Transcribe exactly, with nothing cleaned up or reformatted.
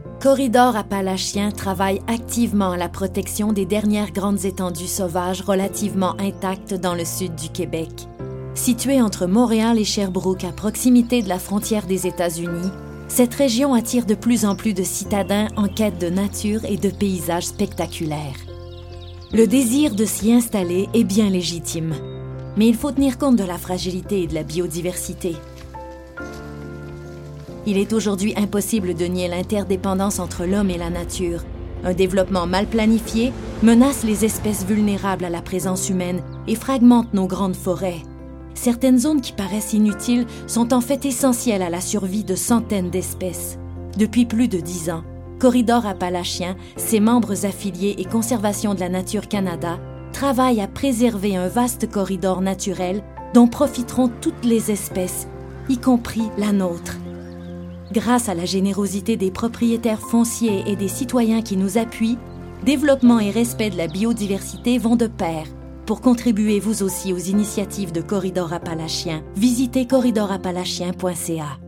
Corridor Appalachien travaille activement à la protection des dernières grandes étendues sauvages relativement intactes dans le sud du Québec. Située entre Montréal et Sherbrooke, à proximité de la frontière des États-Unis, cette région attire de plus en plus de citadins en quête de nature et de paysages spectaculaires. Le désir de s'y installer est bien légitime, mais il faut tenir compte de la fragilité et de la biodiversité. Il est aujourd'hui impossible de nier l'interdépendance entre l'homme et la nature. Un développement mal planifié menace les espèces vulnérables à la présence humaine et fragmente nos grandes forêts. Certaines zones qui paraissent inutiles sont en fait essentielles à la survie de centaines d'espèces. Depuis plus de dix ans, Corridor Appalachien, ses membres affiliés et Conservation de la Nature Canada travaillent à préserver un vaste corridor naturel dont profiteront toutes les espèces, y compris la nôtre. Grâce à la générosité des propriétaires fonciers et des citoyens qui nous appuient, développement et respect de la biodiversité vont de pair. Pour contribuer vous aussi aux initiatives de Corridor Appalachien, visitez corridor appalachien point c a.